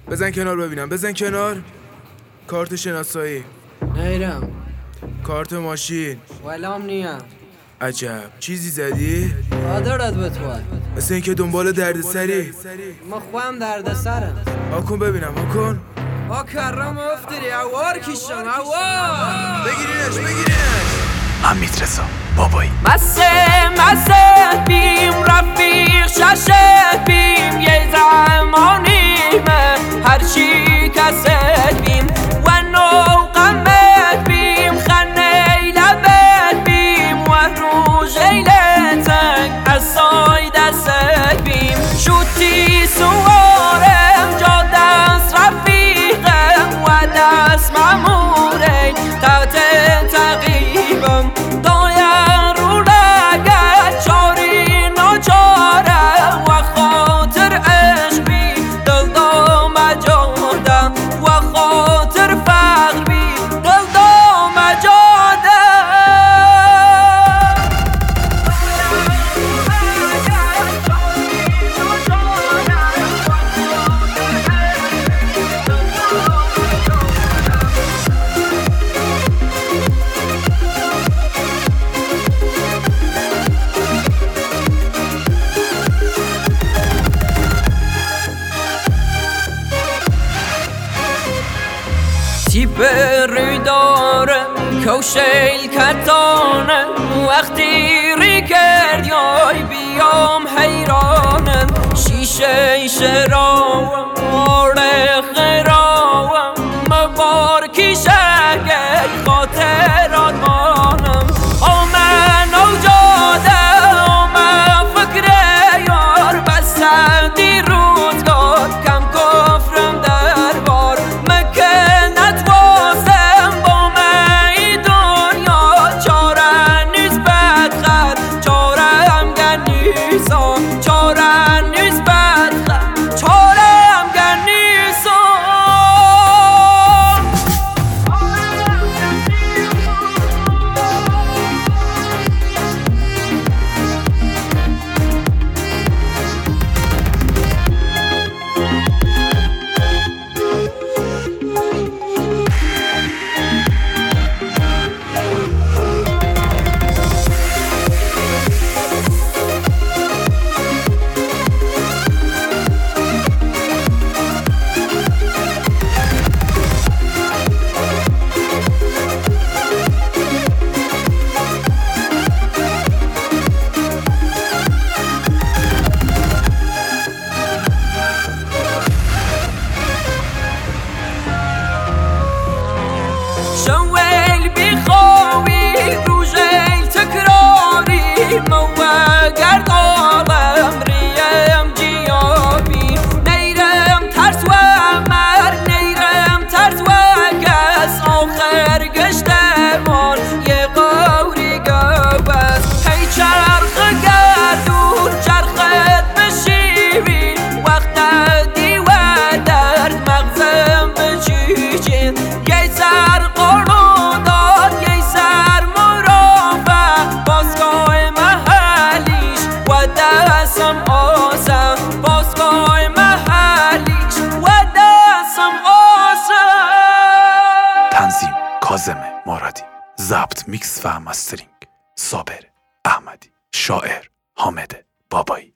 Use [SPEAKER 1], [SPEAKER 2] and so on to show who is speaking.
[SPEAKER 1] بزن کنار ببینم، بزن کنار. کارت شناسایی.
[SPEAKER 2] نیرم.
[SPEAKER 1] کارت ماشین.
[SPEAKER 2] ولام نیم.
[SPEAKER 1] عجب چیزی زدی؟
[SPEAKER 2] آدرت به توه.
[SPEAKER 1] مثل اینکه دنبال دردسری.
[SPEAKER 2] مخوام دردسرم.
[SPEAKER 1] آکن ببینم، آکن.
[SPEAKER 2] کرم افتری اوار کشم اوار.
[SPEAKER 1] بگیرینش.
[SPEAKER 3] حمید رضا بابایی.
[SPEAKER 4] مسه بیم رفیق ششه بیم یه زمانی من هرچی کست بیم و نوقمت بیم خنه لبت بیم و روژ تنگ از سای دست بیم شوتی سوارم جا دست رفیقم و دست مموره تحت تقیبم تیپ روی دارم کوشیل کتانم وقتی ری کرد یای بیام حیرانم شیشه شراوم آره خراوم مبار کیشه گی خاطرات مانم آمن او جاده آمن فکر یار بسته دی روزگار کم کفرم در بار شویل بیخوی روژیل تکراری موه گرد آلم ریم جیابی نیرم ترس و مرگ نیرم ترس و کس آخر گشتمان یه قوری گوست هی چرخ گردون چرخت بشیوی وقت دی و درد مغزم بچیچین یه سر
[SPEAKER 3] کاظم مرادی. ضبط میکس و مسترینگ صابر احمدی. شاعر حامد بابایی.